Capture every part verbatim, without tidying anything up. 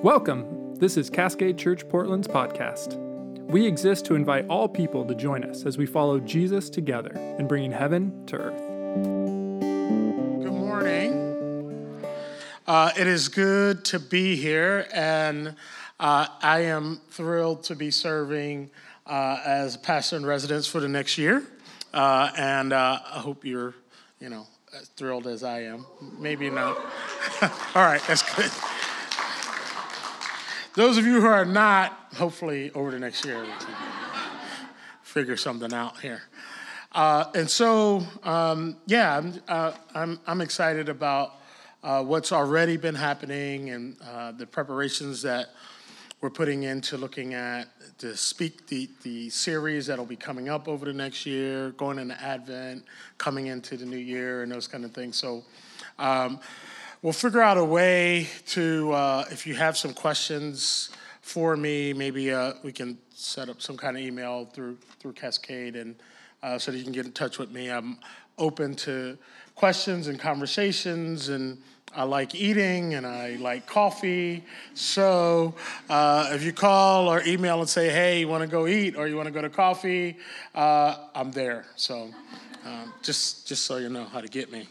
Welcome. This is Cascade Church Portland's podcast. We exist to invite all people to join us as we follow Jesus together in bringing heaven to earth. Good morning. Uh, it is good to be here, and uh, I am thrilled to be serving uh, as pastor in residence for the next year. Uh, and uh, I hope you're, you know, as thrilled as I am. Maybe not. All right, that's good. Those of you who are not, hopefully over the next year, we can figure something out here. Uh, and so, um, yeah, I'm, uh, I'm, I'm excited about uh, what's already been happening and uh, the preparations that we're putting into looking at to speak the, the series that'll be coming up over the next year, going into Advent, coming into the new year, and those kind of things. So um, we'll figure out a way to, uh, if you have some questions for me, maybe uh, we can set up some kind of email through through Cascade, and uh, so that you can get in touch with me. I'm open to questions and conversations, and I like eating and I like coffee. So uh, if you call or email and say, hey, you want to go eat or you want to go to coffee, uh, I'm there. So um, just, just so you know how to get me.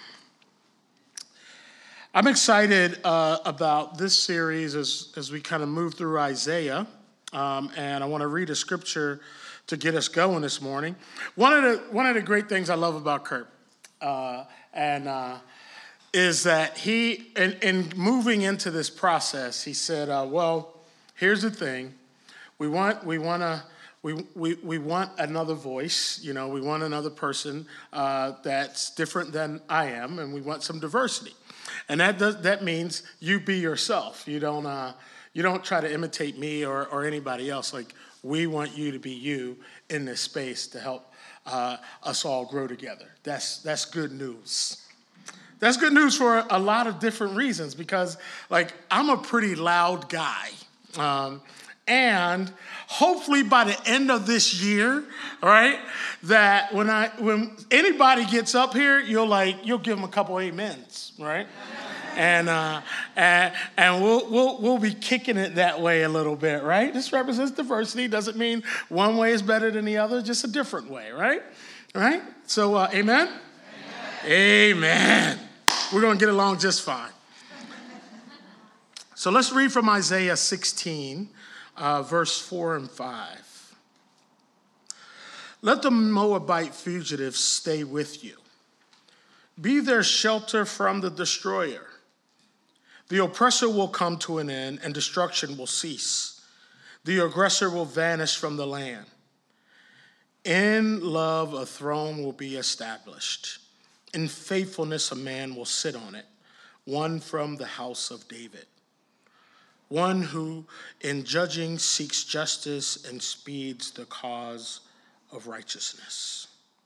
I'm excited uh, about this series as, as we kind of move through Isaiah. Um, and I want to read a scripture to get us going this morning. One of the, one of the great things I love about Kurt uh, and uh, is that he, in, in moving into this process, he said, uh, well, here's the thing. We want, we want to, we, we, we want another voice, you know, we want another person uh, that's different than I am, and we want some diversity. And that does, that means you be yourself. You don't, uh, you don't try to imitate me or, or anybody else. Like, we want you to be you in this space to help uh, us all grow together. That's, that's good news. That's good news for a lot of different reasons, because, like, I'm a pretty loud guy. Um, and hopefully by the end of this year, right, that when I when anybody gets up here, you'll like you'll give them a couple amens, right? And uh, and and we'll we'll we'll be kicking it that way a little bit, right? This represents diversity. Doesn't mean one way is better than the other, just a different way, right? Right? So, uh, amen? Amen. Amen. We're going to get along just fine. So let's read from Isaiah sixteen, uh, verse four and five. Let the Moabite fugitives stay with you. Be their shelter from the destroyer. The oppressor will come to an end, and destruction will cease. The aggressor will vanish from the land. In love, a throne will be established. In faithfulness, a man will sit on it, one from the house of David, one who in judging seeks justice and speeds the cause of righteousness.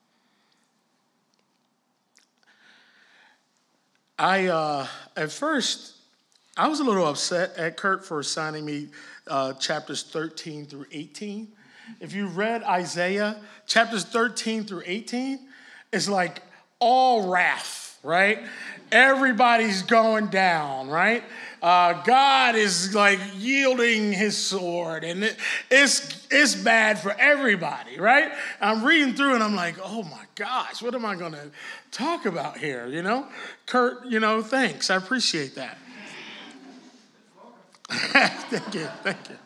I, uh, at first, I was a little upset at Kurt for assigning me uh, chapters thirteen through eighteen. If you read Isaiah, chapters thirteen through eighteen, it's like all wrath, right? Everybody's going down, right? Uh, God is like yielding his sword, and it, it's it's bad for everybody, right? I'm reading through and I'm like, oh my gosh, what am I going to talk about here? You know, Kurt, you know, thanks. I appreciate that. Thank you, thank you.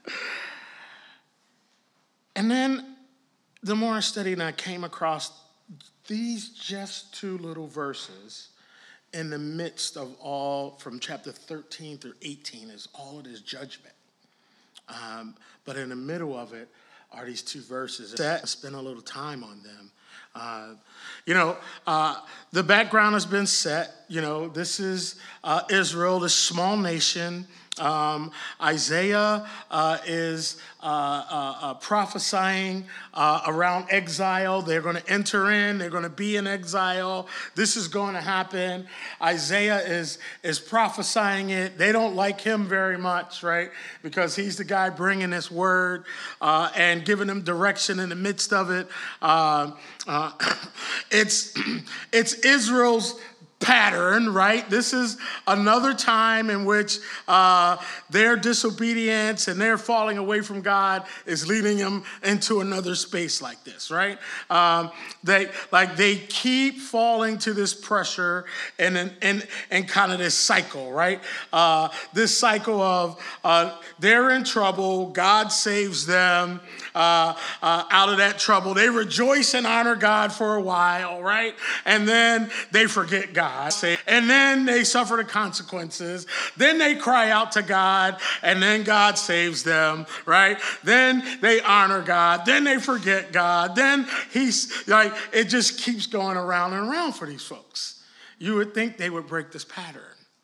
And then the more I studied, and I came across these just two little verses in the midst of all, from chapter thirteen through eighteen, is all of this judgment. Um, but in the middle of it are these two verses. I spent a little time on them. Uh, you know, uh, the background has been set. You know, this is uh, Israel, this small nation. Um, Isaiah uh, is uh, uh, uh, prophesying uh, around exile. They're going to enter in. They're going to be in exile. This is going to happen. Isaiah is is prophesying it. They don't like him very much, right? Because he's the guy bringing this word uh, and giving them direction in the midst of it. Uh, uh, it's it's Israel's pattern, right? This is another time in which uh, their disobedience and their falling away from God is leading them into another space like this, right? Um, they like they keep falling to this pressure and and and, and kind of this cycle, right? Uh, this cycle of uh, they're in trouble, God saves them uh, uh, out of that trouble. They rejoice and honor God for a while, right? And then they forget God. And then they suffer the consequences. Then they cry out to God, and then God saves them, right? Then they honor God. Then they forget God. Then he's like, it just keeps going around and around for these folks. You would think they would break this pattern.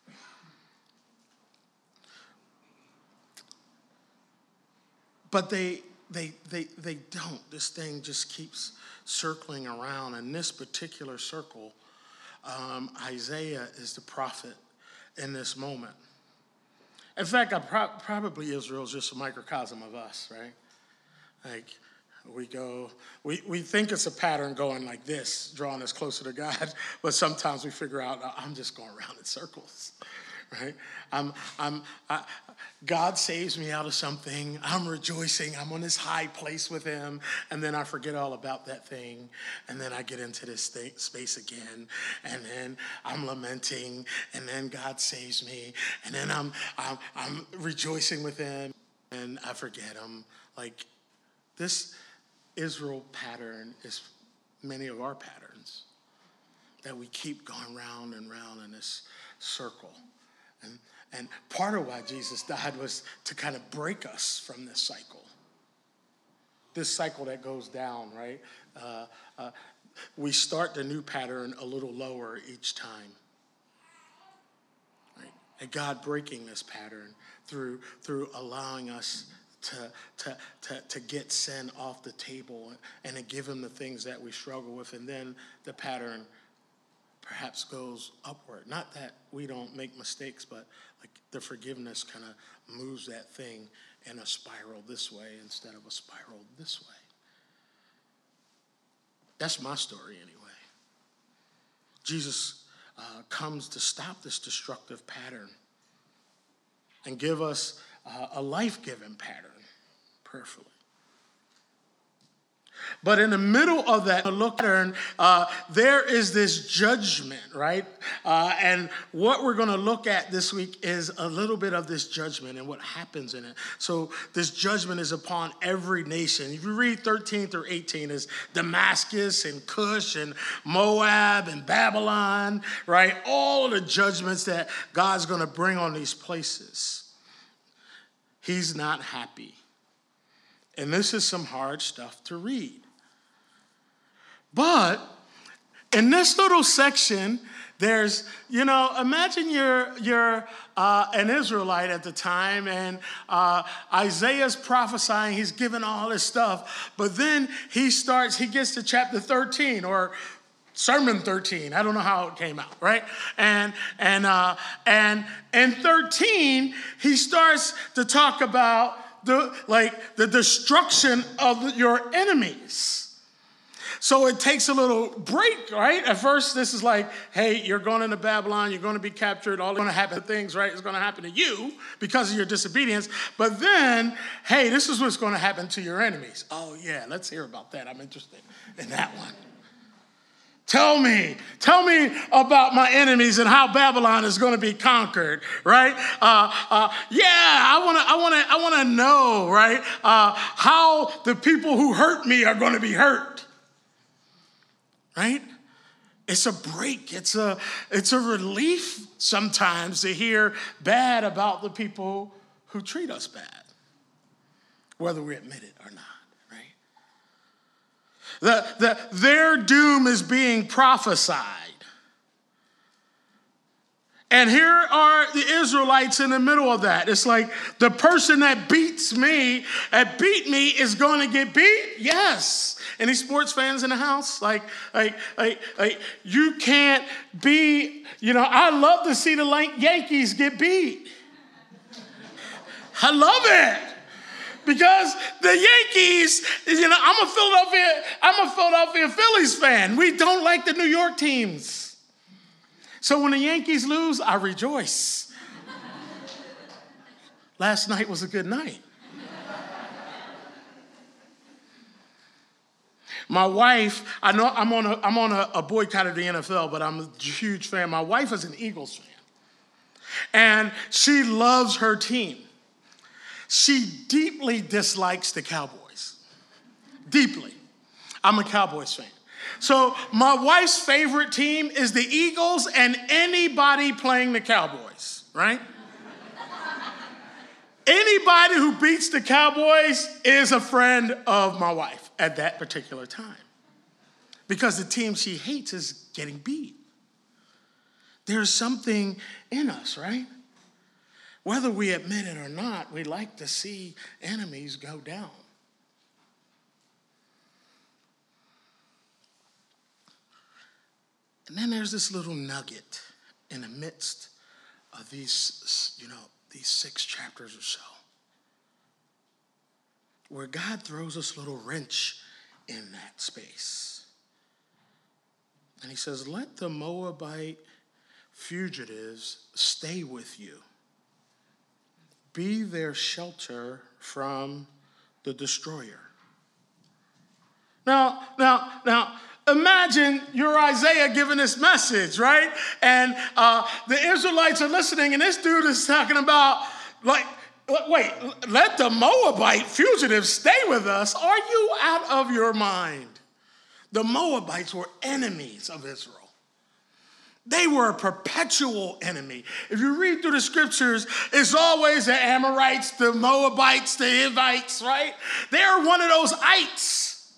But they they they they don't. This thing just keeps circling around. In this particular circle, Um, Isaiah is the prophet in this moment. In fact, I pro- probably Israel is just a microcosm of us, right? Like we go, we, we think it's a pattern going like this, drawing us closer to God, but sometimes we figure out, I'm just going around in circles, right? I'm, I'm, I, God saves me out of something. I'm rejoicing. I'm on this high place with him. And then I forget all about that thing. And then I get into this th- space again. And then I'm lamenting. And then God saves me. And then I'm, I'm, I'm rejoicing with him. And I forget him. Like this Israel pattern is many of our patterns. That we keep going round and round in this circle. And, and part of why Jesus died was to kind of break us from this cycle. This cycle that goes down, right? Uh, uh, we start the new pattern a little lower each time. Right? And God breaking this pattern through, through allowing us to, to, to, to get sin off the table and to give him the things that we struggle with. And then the pattern perhaps goes upward. Not that we don't make mistakes, but like the forgiveness kind of moves that thing in a spiral this way instead of a spiral this way. That's my story anyway. Jesus uh, comes to stop this destructive pattern and give us uh, a life-giving pattern, prayerfully. But in the middle of that look pattern, uh, there is this judgment, right? Uh, and what we're going to look at this week is a little bit of this judgment and what happens in it. So this judgment is upon every nation. If you read thirteen through eighteen, is Damascus and Cush and Moab and Babylon, right? All of the judgments that God's going to bring on these places. He's not happy. And this is some hard stuff to read. But in this little section, there's, you know, imagine you're, you're uh, an Israelite at the time, and uh, Isaiah's prophesying, he's giving all this stuff. But then he starts, he gets to chapter thirteen, or Sermon thirteen. I don't know how it came out, right? And and uh, and in thirteen, he starts to talk about the like the destruction of your enemies. So it takes a little break, right? At first, this is like, hey, you're going into Babylon, you're going to be captured, all going to happen things, right? It's going to happen to you because of your disobedience. But then, hey, this is what's going to happen to your enemies. Oh, yeah, let's hear about that. I'm interested in that one. Tell me, tell me about my enemies and how Babylon is going to be conquered, right? Uh, uh, yeah, I want to, I want to, I want to know, right? Uh, how the people who hurt me are going to be hurt, right? It's a break. It's a, it's a relief sometimes to hear bad about the people who treat us bad, whether we admit it or not. The, the, their doom is being prophesied. And here are the Israelites in the middle of that. It's like the person that beats me, that beat me is going to get beat? Yes. Any sports fans in the house? Like, like, like, like you can't be, you know, I love to see the Yankees get beat. I love it. Because the Yankees, you know, I'm a Philadelphia, I'm a Philadelphia Phillies fan. We don't like the New York teams. So when the Yankees lose, I rejoice. Last night was a good night. My wife, I know I'm on a, I'm on a, a boycott of the N F L, but I'm a huge fan. My wife is an Eagles fan, and she loves her team. She deeply dislikes the Cowboys, deeply. I'm a Cowboys fan. So my wife's favorite team is the Eagles and anybody playing the Cowboys, right? Anybody who beats the Cowboys is a friend of my wife at that particular time, because the team she hates is getting beat. There's something in us, right? Whether we admit it or not, we like to see enemies go down. And then there's this little nugget in the midst of these, you know, these six chapters or so, where God throws this little wrench in that space. And he says, let the Moabite fugitives stay with you. Be their shelter from the destroyer. Now, now, now, imagine you're Isaiah giving this message, right? And uh, the Israelites are listening, and this dude is talking about, like, wait, let the Moabite fugitives stay with us. Are you out of your mind? The Moabites were enemies of Israel. They were a perpetual enemy. If you read through the scriptures, it's always the Amorites, the Moabites, the Hivites, right? They're one of those ites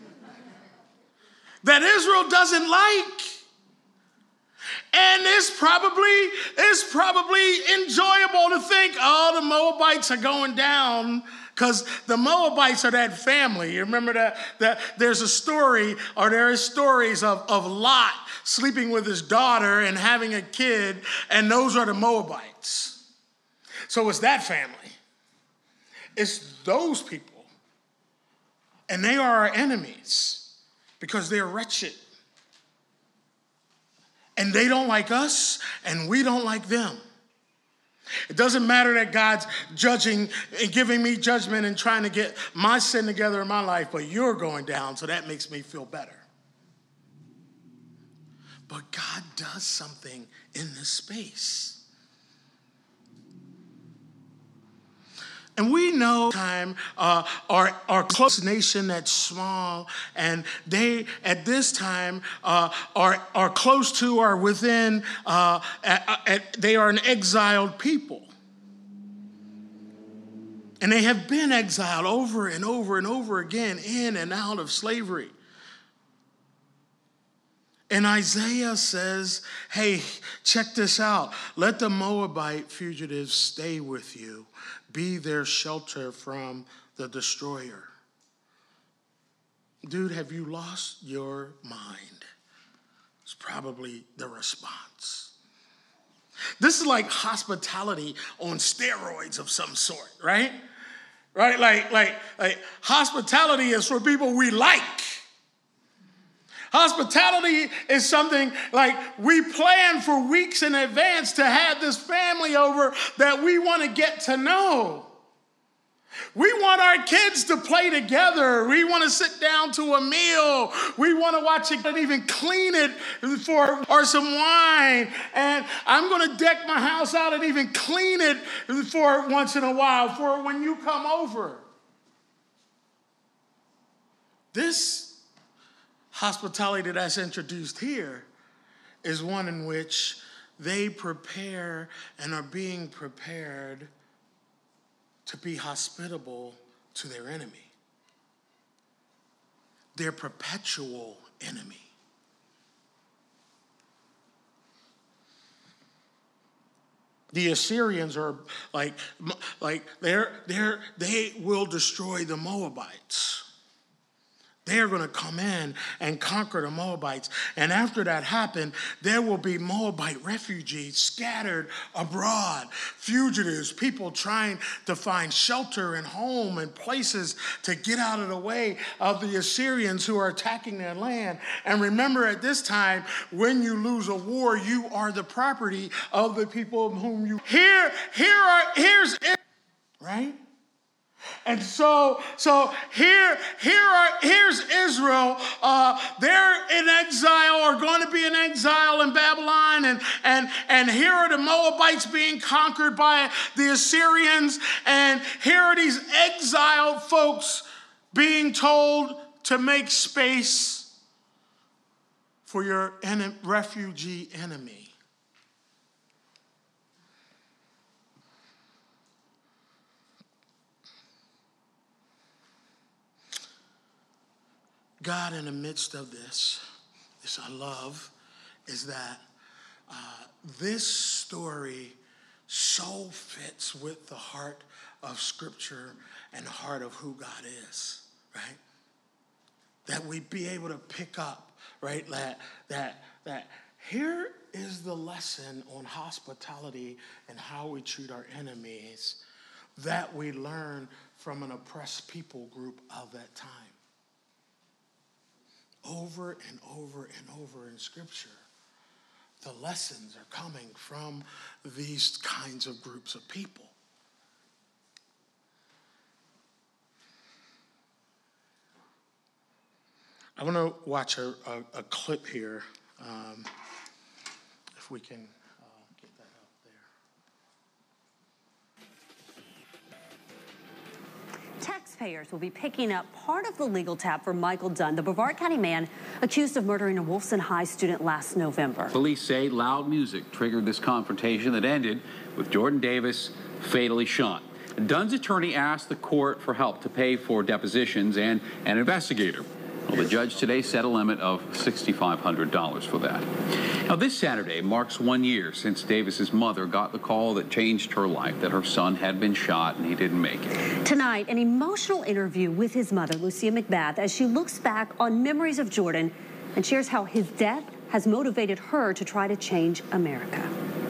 that Israel doesn't like. And it's probably, it's probably enjoyable to think, oh, the Moabites are going down, because the Moabites are that family. You remember that, that there's a story, or there is stories of, of Lot sleeping with his daughter and having a kid, and those are the Moabites. So it's that family. It's those people. And they are our enemies because they're wretched. And they don't like us, and we don't like them. It doesn't matter that God's judging and giving me judgment and trying to get my sin together in my life, but you're going down, so that makes me feel better. But God does something in this space. And we know time uh, our, our close nation that's small, and they at this time uh, are, are close to or within, uh, at, at, they are an exiled people. And they have been exiled over and over and over again, in and out of slavery. And Isaiah says, hey, check this out. Let the Moabite fugitives stay with you. Be their shelter from the destroyer. Dude, have you lost your mind? It's probably the response. This is like hospitality on steroids of some sort, right? Right? Like, like, like hospitality is for people we like. Hospitality is something like we plan for weeks in advance to have this family over that we want to get to know. We want our kids to play together. We want to sit down to a meal. We want to watch it and even clean it for or some wine. And I'm going to deck my house out and even clean it for once in a while for when you come over. This hospitality that's introduced here is one in which they prepare and are being prepared to be hospitable to their enemy, their perpetual enemy. The Assyrians are like, like they're, they're, they will destroy the Moabites. they are going to come in and conquer the Moabites. And after that happened, there will be Moabite refugees scattered abroad, fugitives, people trying to find shelter and home and places to get out of the way of the Assyrians who are attacking their land. And remember, at this time, when you lose a war, you are the property of the people of whom you... Here, here are, here's it, right? And so, so here, here are, here's Israel. Uh, they're in exile, or going to be in exile in Babylon, and and and here are the Moabites being conquered by the Assyrians, and here are these exiled folks being told to make space for your en- refugee enemy. God, in the midst of this, this I love, is that uh, this story so fits with the heart of Scripture and the heart of who God is, right? That we be able to pick up, right, that, that, that here is the lesson on hospitality and how we treat our enemies that we learn from an oppressed people group of that time. Over and over and over in Scripture, the lessons are coming from these kinds of groups of people. I want to watch a, a, a clip here, um, if we can uh, get that up there. Taxpayers will be picking up part of the legal tab for Michael Dunn, the Brevard County man accused of murdering a Wolfson High student last November. Police say loud music triggered this confrontation that ended with Jordan Davis fatally shot. Dunn's attorney asked the court for help to pay for depositions and an investigator. Well, the judge today set a limit of six thousand five hundred dollars for that. Now, this Saturday marks one year since Davis's mother got the call that changed her life, that her son had been shot and he didn't make it. Tonight, an emotional interview with his mother, Lucia McBath, as she looks back on memories of Jordan and shares how his death has motivated her to try to change America.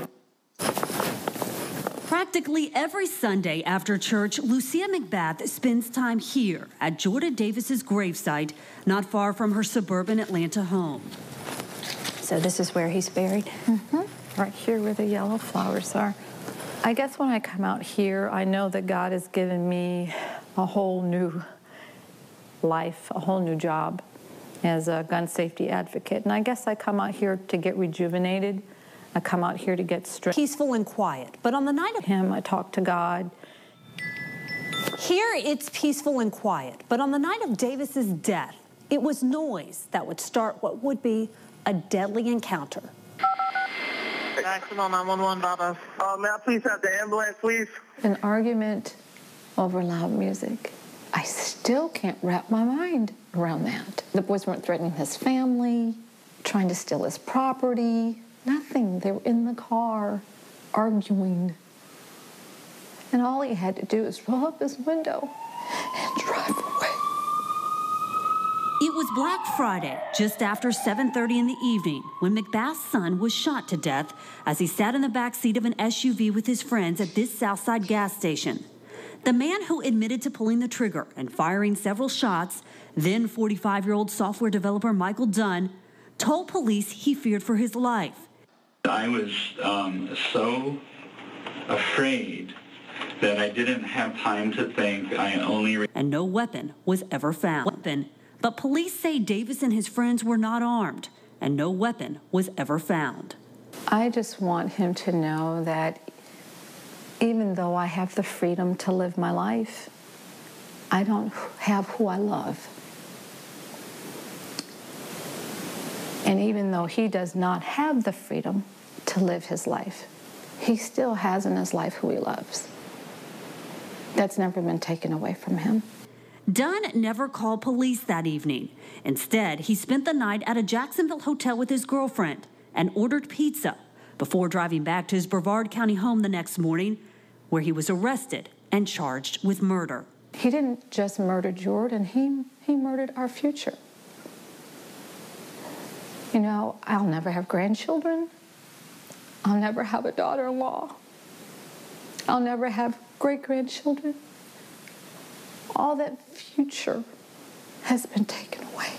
Practically every Sunday after church, Lucia McBath spends time here at Jordan Davis's gravesite, not far from her suburban Atlanta home. So this is where he's buried? Mm-hmm. Right here where the yellow flowers are. I guess when I come out here, I know that God has given me a whole new life, a whole new job as a gun safety advocate. And I guess I come out here to get rejuvenated. I come out here to get straight. Peaceful and quiet, but on the night of him, I talk to God. Here, it's peaceful and quiet, but on the night of Davis's death, it was noise that would start what would be a deadly encounter. Jacksonville nine one one, Baba. Uh, may I please have the ambulance, please? An argument over loud music. I still can't wrap my mind around that. The boys weren't threatening his family, trying to steal his property. Nothing. They were in the car, arguing. And all he had to do is roll up his window and drive away. It was Black Friday, just after seven thirty in the evening, when McBath's son was shot to death as he sat in the back seat of an S U V with his friends at this Southside gas station. The man who admitted to pulling the trigger and firing several shots, then forty-five-year-old software developer Michael Dunn, told police he feared for his life. I was um, so afraid that I didn't have time to think. I only... Re- and no weapon was ever found. Weapon, but police say Davis and his friends were not armed, and no weapon was ever found. I just want him to know that even though I have the freedom to live my life, I don't have who I love. And even though he does not have the freedom to live his life, he still has in his life who he loves. That's never been taken away from him. Dunn never called police that evening. Instead, he spent the night at a Jacksonville hotel with his girlfriend and ordered pizza before driving back to his Brevard County home the next morning, where he was arrested and charged with murder. He didn't just murder Jordan, he, he murdered our future. You know, I'll never have grandchildren. I'll never have a daughter-in-law. I'll never have great-grandchildren. All that future has been taken away.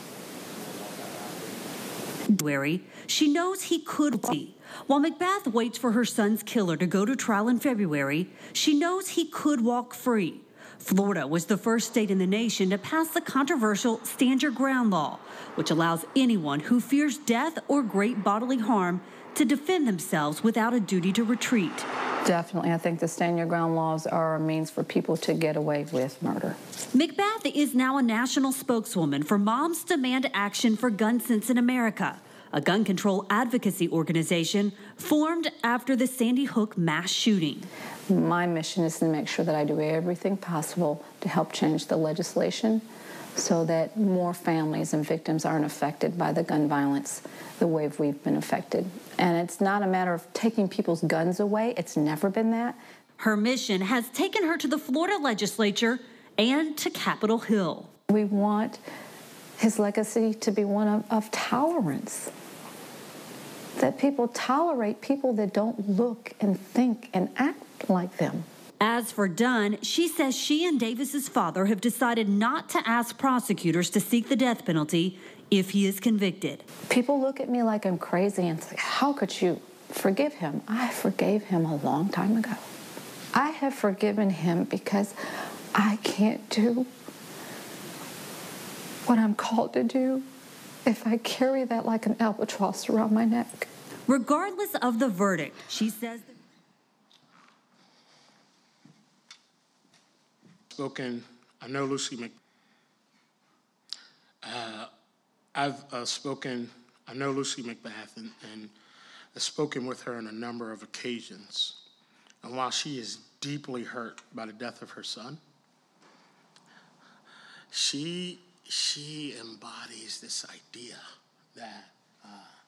She knows he could be. While Macbeth waits for her son's killer to go to trial in February, she knows he could walk free. Florida was the first state in the nation to pass the controversial Stand Your Ground law, which allows anyone who fears death or great bodily harm to defend themselves without a duty to retreat. Definitely, I think the Stand Your Ground laws are a means for people to get away with murder. Macbeth is now a national spokeswoman for Moms Demand Action for Gun Sense in America, a gun control advocacy organization formed after the Sandy Hook mass shooting. My mission is to make sure that I do everything possible to help change the legislation so that more families and victims aren't affected by the gun violence the way we've been affected. And it's not a matter of taking people's guns away. It's never been that. Her mission has taken her to the Florida legislature and to Capitol Hill. We want his legacy to be one of, of tolerance, that people tolerate people that don't look and think and act like them. As for Dunn, she says she and Davis's father have decided not to ask prosecutors to seek the death penalty if he is convicted. People look at me like I'm crazy and say, how could you forgive him? I forgave him a long time ago. I have forgiven him because I can't do what I'm called to do if I carry that like an albatross around my neck. Regardless of the verdict, she says that spoken, I know Lucy Mc, uh, I've uh, spoken, I know Lucy McBath, and, and I've spoken with her on a number of occasions. And while she is deeply hurt by the death of her son, she, she embodies this idea that uh,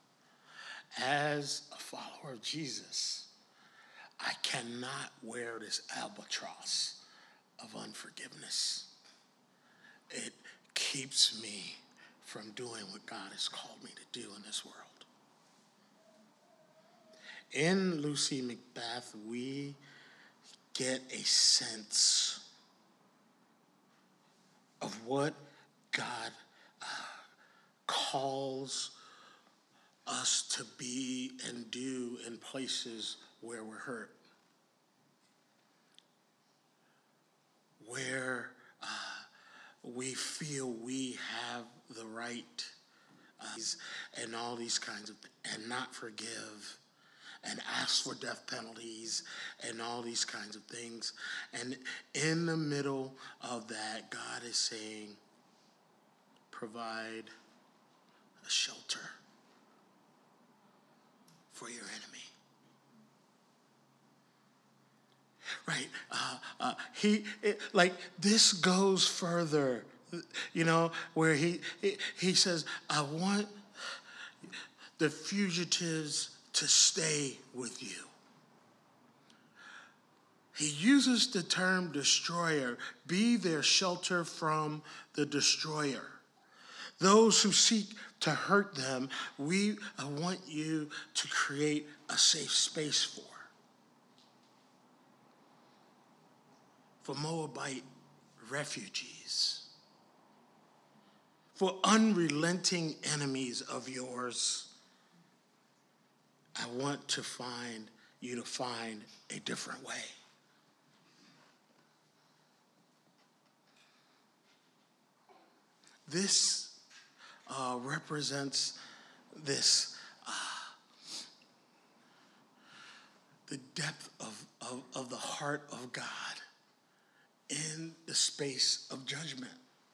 as a follower of Jesus, I cannot wear this albatross of unforgiveness. It keeps me from doing what God has called me to do in this world. In Lucy McBath, we get a sense of what God uh, calls us to be and do in places where we're hurt, where uh, we feel we have the right uh, and all these kinds of things, and not forgive and ask for death penalties and all these kinds of things. And in the middle of that, God is saying, provide a shelter for your enemy. Right? Uh, uh, he it, like this goes further, you know, where he, he he says, I want the fugitives to stay with you. He uses the term destroyer, be their shelter from the destroyer. Those who seek to hurt them, we I want you to create a safe space for. For Moabite refugees, for unrelenting enemies of yours, I want to find you to find a different way. This uh, represents this, uh, the depth of, of, of the heart of God in the space of judgment.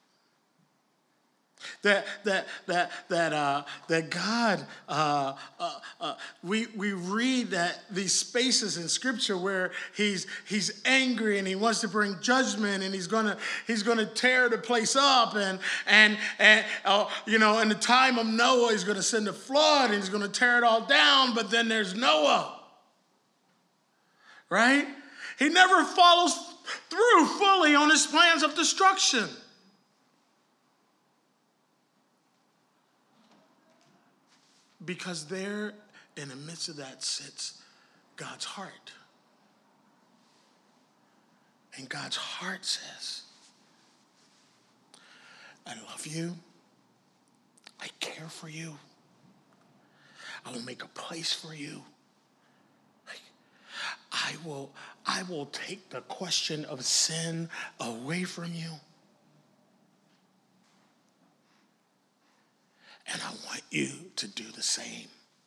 That that that that uh, that God, uh, uh, uh, we we read that these spaces in Scripture where he's he's angry and he wants to bring judgment and he's gonna he's gonna tear the place up and and and uh, you know in the time of Noah he's gonna send a flood and he's gonna tear it all down. But then there's Noah, right? He never follows through fully on his plans of destruction. Because there in the midst of that sits God's heart. And God's heart says, I love you. I care for you. I will make a place for you. I will, I will take the question of sin away from you. And I want you to do the same.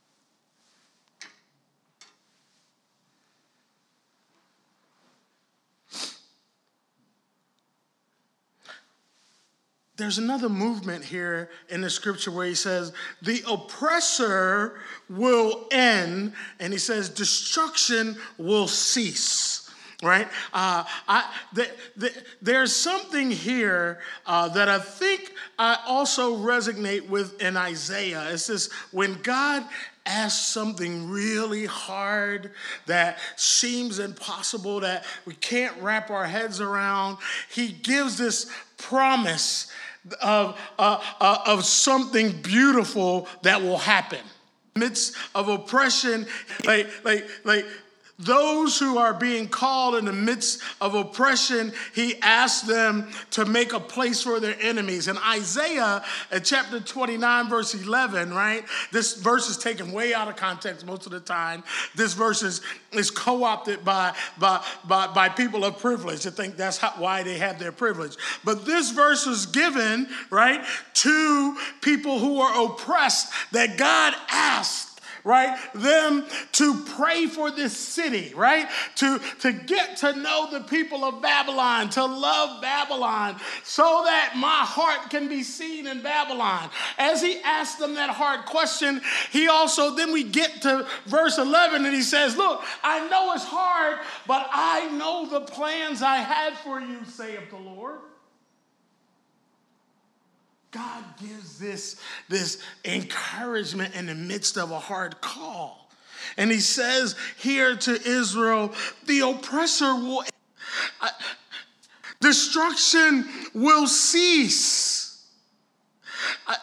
There's another movement here in the scripture where he says, the oppressor will end, and he says, destruction will cease, right? Uh, I, the, the, there's something here uh, that I think I also resonate with in Isaiah. It's this, when God asks something really hard that seems impossible, that we can't wrap our heads around, he gives this promise of, uh, uh, of something beautiful that will happen. In the midst of oppression, like, like, like those who are being called in the midst of oppression, he asks them to make a place for their enemies. In Isaiah, in chapter twenty-nine, verse eleven, right? This verse is taken way out of context most of the time. This verse is, is co-opted by, by, by, by people of privilege to think that's how, why they have their privilege. But this verse is given, right, to people who are oppressed, that God asked, right, them to pray for this city, right, to, to get to know the people of Babylon, to love Babylon, so that my heart can be seen in Babylon. As he asked them that hard question, he also, then we get to verse eleven, and he says, look, I know it's hard, but I know the plans I had for you, saith the Lord. God gives this, this encouragement in the midst of a hard call. And he says here to Israel, the oppressor will, uh, destruction will cease. Uh,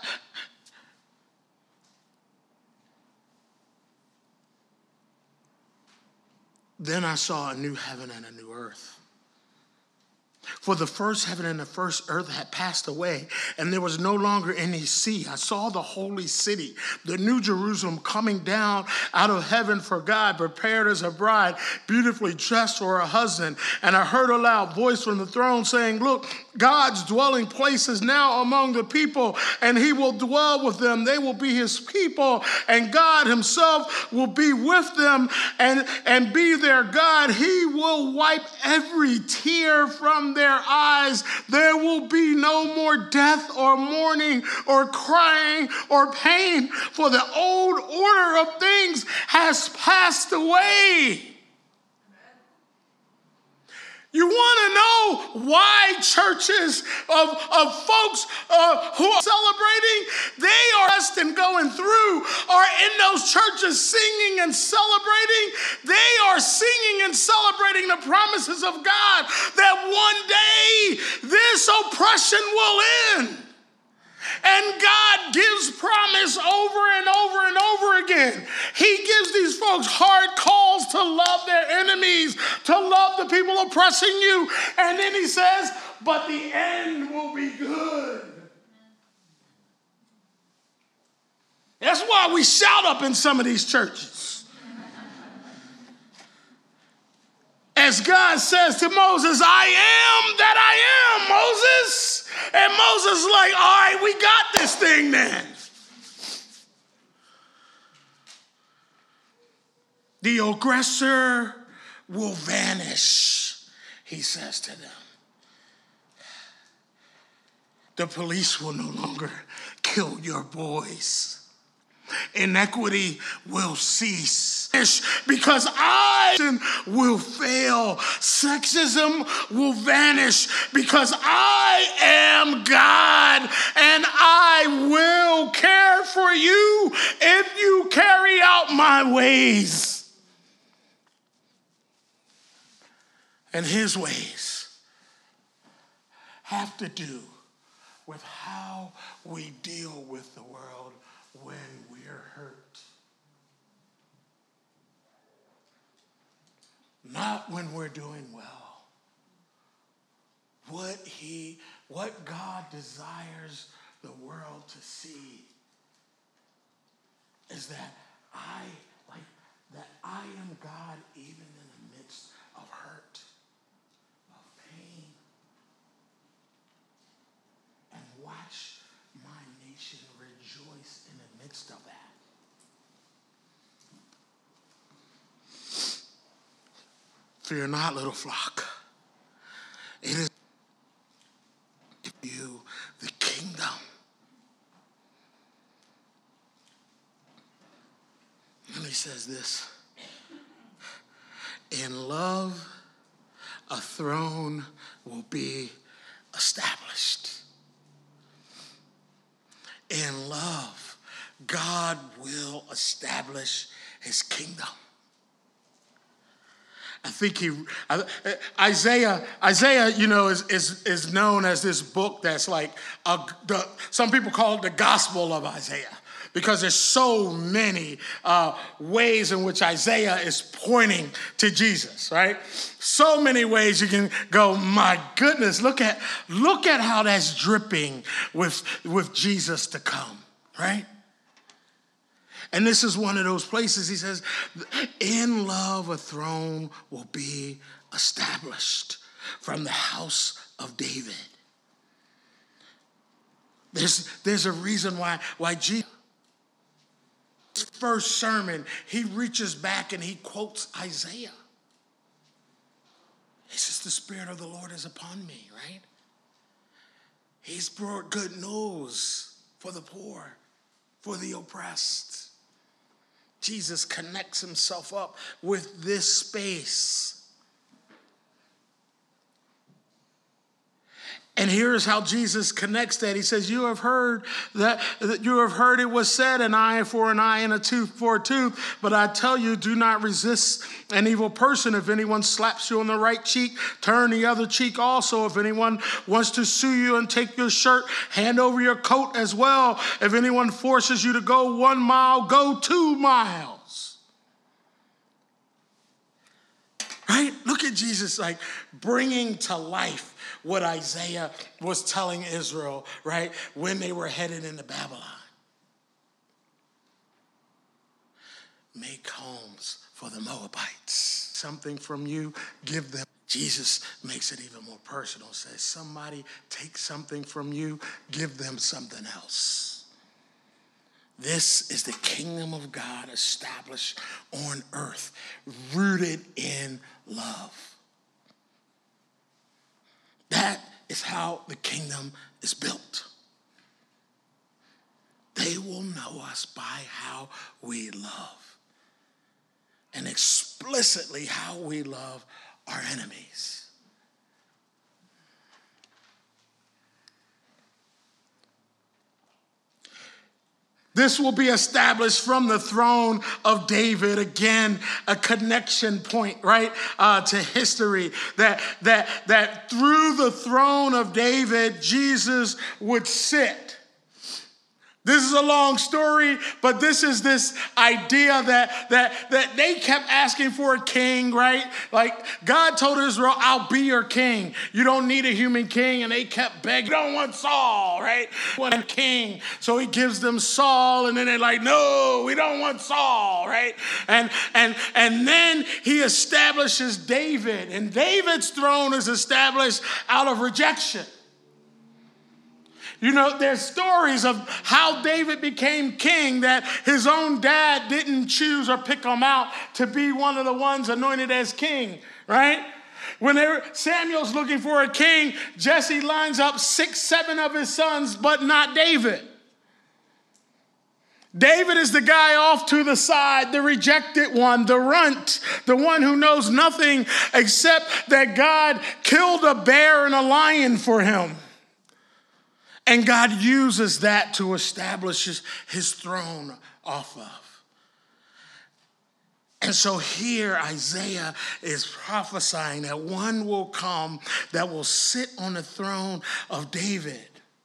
then I saw a new heaven and a new earth. For the first heaven and the first earth had passed away, and there was no longer any sea. I saw the holy city, the new Jerusalem, coming down out of heaven for God, prepared as a bride, beautifully dressed for her husband. And I heard a loud voice from the throne saying, look, God's dwelling place is now among the people, and he will dwell with them. They will be his people, and God himself will be with them and, and be their God. He will wipe every tear from their eyes. There will be no more death or mourning or crying or pain, for the old order of things has passed away. You want to know why churches of, of folks uh, who are celebrating, they are blessed and going through, are in those churches singing and celebrating. They are singing and celebrating the promises of God that one day this oppression will end. And God gives promise over and over and over again. He gives these folks hard calls to love their enemies, to love the people oppressing you. And then he says, but the end will be good. That's why we shout up in some of these churches. As God says to Moses, I am that I am, Moses. And Moses is like, all right, we got this thing then. The aggressor will vanish, he says to them. The police will no longer kill your boys. Inequity will cease because I will fail. Sexism will vanish because I am God and I will care for you if you carry out my ways. and his ways have to do with how we deal with the world when we're hurt. Not when we're doing well. What he, what God desires the world to see is that I, like, that I am God even in the midst of hurt, of pain. And watch my nation rejoice in the midst of that. Fear not, little flock. It is you the kingdom. And he says this: in love, a throne will be established. In love, God will establish his kingdom. I think he, Isaiah, Isaiah, you know, is, is, is known as this book that's like, a, the, some people call it the Gospel of Isaiah, because there's so many uh, ways in which Isaiah is pointing to Jesus, right? So many ways you can go, my goodness, look at, look at how that's dripping with, with Jesus to come, right? And this is one of those places, he says, in love a throne will be established from the house of David. There's, there's a reason why, why Jesus, his first sermon, he reaches back and he quotes Isaiah. He says, the Spirit of the Lord is upon me, right? He's brought good news for the poor, for the oppressed. Jesus connects himself up with this space. And here's how Jesus connects that. He says, you have heard that, that you have heard it was said, an eye for an eye and a tooth for a tooth. But I tell you, do not resist an evil person. If anyone slaps you on the right cheek, turn the other cheek also. If anyone wants to sue you and take your shirt, hand over your coat as well. If anyone forces you to go one mile, go two miles. Right? Look at Jesus, like bringing to life what Isaiah was telling Israel, right, when they were headed into Babylon. Make homes for the Moabites. Something from you, give them. Jesus makes it even more personal. Says, somebody take something from you, give them something else. This is the kingdom of God established on earth, rooted in love. That is how the kingdom is built. They will know us by how we love, and explicitly how we love our enemies. This will be established from the throne of David. Again, a connection point, right, uh, to history. That, that, that through the throne of David, Jesus would sit. This is a long story, but this is this idea that, that, that they kept asking for a king, right? Like God told Israel, I'll be your king. You don't need a human king. And they kept begging, you don't want Saul, right? We want a king. So he gives them Saul, and then they're like, no, we don't want Saul, right? And, and, and then he establishes David, and David's throne is established out of rejection. You know, there's stories of how David became king, that his own dad didn't choose or pick him out to be one of the ones anointed as king, right? When Samuel's looking for a king, Jesse lines up six, seven of his sons, but not David. David is the guy off to the side, the rejected one, the runt, the one who knows nothing except that God killed a bear and a lion for him. And God uses that to establish his, his throne off of. And so here Isaiah is prophesying that one will come that will sit on the throne of David.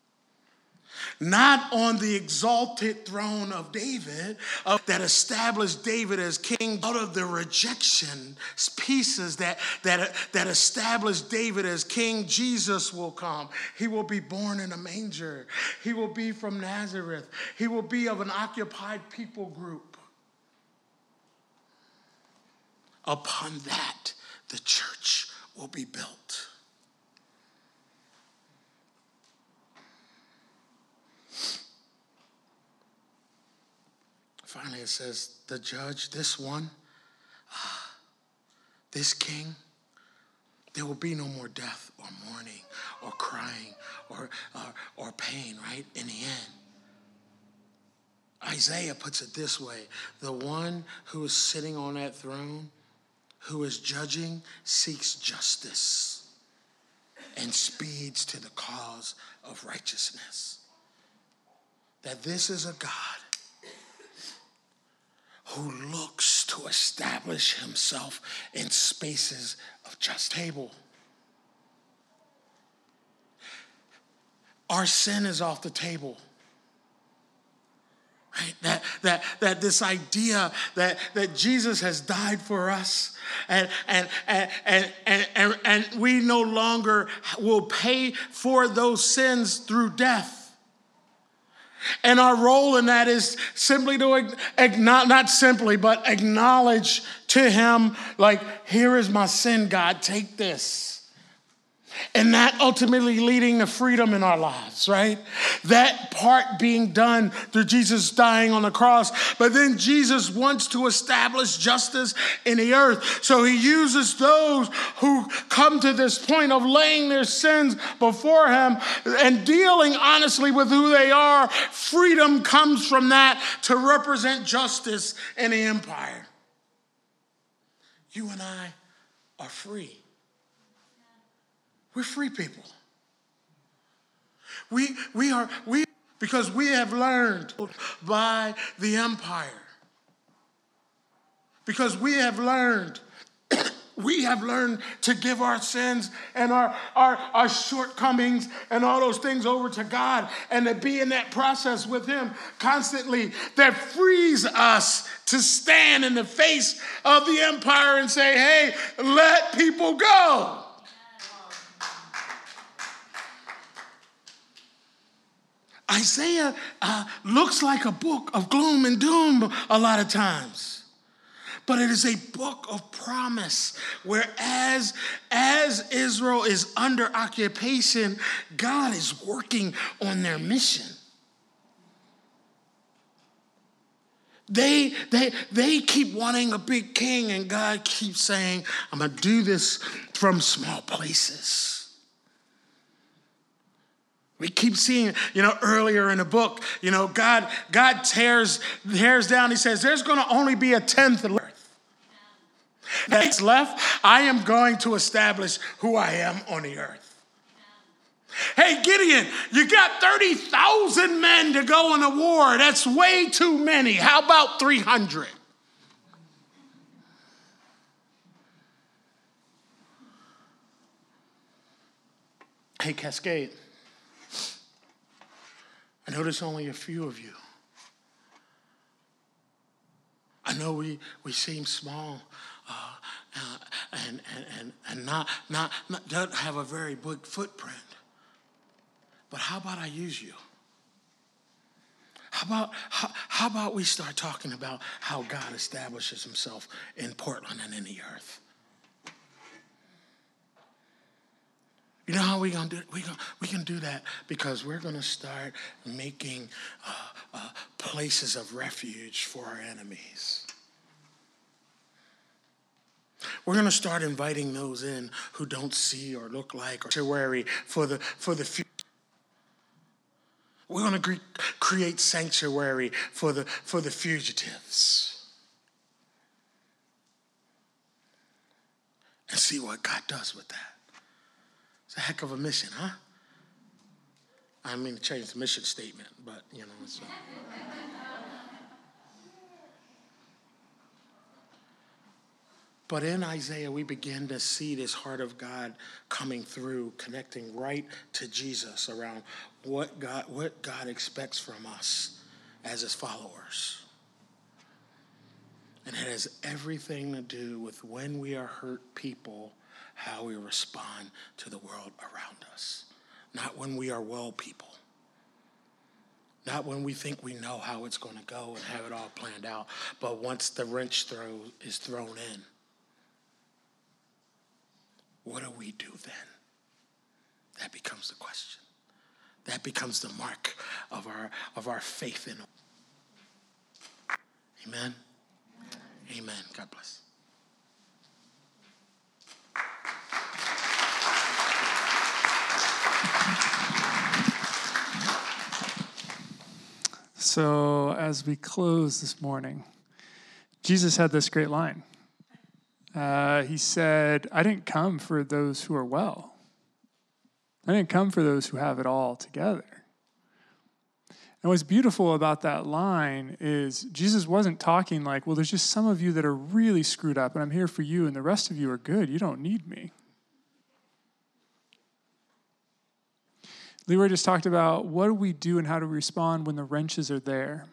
Not on the exalted throne of David, uh, that established David as king. Out of the rejection pieces that, that, that established David as king, Jesus will come. He will be born in a manger. He will be from Nazareth. He will be of an occupied people group. Upon that, the church will be built. Finally, it says, the judge, this one, uh, this king, there will be no more death or mourning or crying or, uh, or pain, right? In the end. Isaiah puts it this way. The one who is sitting on that throne, who is judging, seeks justice and speeds to the cause of righteousness. That this is a God who looks to establish himself in spaces of just table. Our sin is off the table. Right? That, that, that this idea that, that Jesus has died for us and, and, and, and, and, and, and we no longer will pay for those sins through death. And our role in that is simply to, not, not simply, but acknowledge to him, like, here is my sin, God, take this. And that ultimately leading to freedom in our lives, right? That part being done through Jesus dying on the cross. But then Jesus wants to establish justice in the earth. So he uses those who come to this point of laying their sins before him and dealing honestly with who they are. Freedom comes from that to represent justice in the empire. You and I are free. We're free people. We, we are, we, because we have learned by the empire. Because we have learned, we have learned to give our sins and our, our, our shortcomings and all those things over to God and to be in that process with him constantly. That frees us to stand in the face of the empire and say, hey, let people go. Isaiah uh, looks like a book of gloom and doom a lot of times. But it is a book of promise where as, as Israel is under occupation, God is working on their mission. They, they, they keep wanting a big king, and God keeps saying, I'm going to do this from small places. We keep seeing, you know, earlier in the book, you know, God, God tears, tears down. He says, there's going to only be a tenth of the earth that's left. I am going to establish who I am on the earth. Hey, Gideon, you got thirty thousand men to go in a war. That's way too many. How about three hundred? Hey, Cascade. I know there's only a few of you. I know we, we seem small uh, uh, and, and, and, and not, not, not don't have a very big footprint. But how about I use you? How about, how, how about we start talking about how God establishes himself in Portland and in the earth? You know how we gonna do it? We gonna, we can do that because we're gonna start making uh, uh, places of refuge for our enemies. We're gonna start inviting those in who don't see or look like or sanctuary for the for the future. We're gonna cre- create sanctuary for the for the fugitives, and see what God does with that. It's a heck of a mission, huh? I mean to change the mission statement, but, you know. It's, uh... But in Isaiah, we begin to see this heart of God coming through, connecting right to Jesus around what God, what God expects from us as his followers. And it has everything to do with when we are hurt people, how we respond to the world around us. Not when we are well people. Not when we think we know how it's going to go and have it all planned out, but once the wrench throw is thrown in, what do we do then? That becomes the question. That becomes the mark of our of our faith in him. Amen. Amen. God bless. So as we close this morning, Jesus had this great line. Uh, he said, I didn't come for those who are well. I didn't come for those who have it all together. And what's beautiful about that line is Jesus wasn't talking like, well, there's just some of you that are really screwed up, and I'm here for you, and the rest of you are good. You don't need me. Leroy just talked about what do we do and how do we respond when the wrenches are there.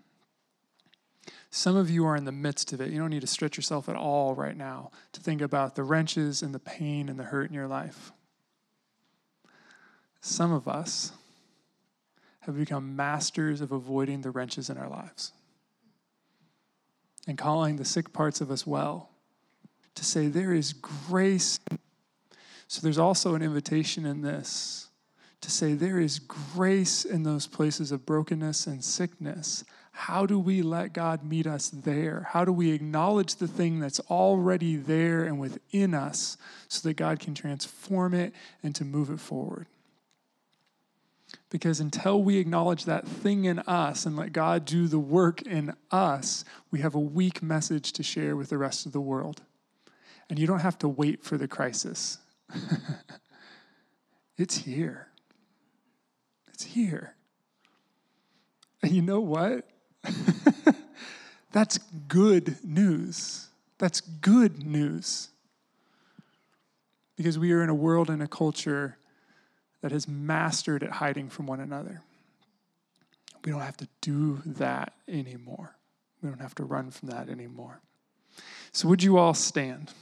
Some of you are in the midst of it. You don't need to stretch yourself at all right now to think about the wrenches and the pain and the hurt in your life. Some of us have become masters of avoiding the wrenches in our lives and calling the sick parts of us well to say there is grace. So there's also an invitation in this to say there is grace in those places of brokenness and sickness. How do we let God meet us there? How do we acknowledge the thing that's already there and within us so that God can transform it and to move it forward? Because until we acknowledge that thing in us and let God do the work in us, we have a weak message to share with the rest of the world. And you don't have to wait for the crisis. It's here. It's here. And you know what? That's good news. That's good news. Because we are in a world and a culture that has mastered at hiding from one another. We don't have to do that anymore. We don't have to run from that anymore. So would you all stand?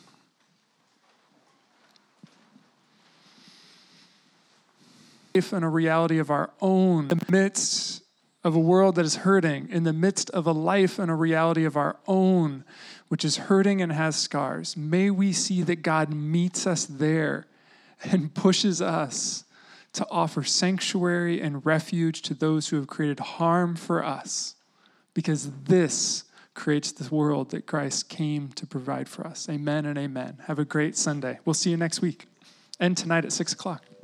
If in a reality of our own, in the midst of a world that is hurting, in the midst of a life and a reality of our own, which is hurting and has scars, may we see that God meets us there and pushes us to offer sanctuary and refuge to those who have created harm for us, because this creates the world that Christ came to provide for us. Amen and amen. Have a great Sunday. We'll see you next week and tonight at six o'clock.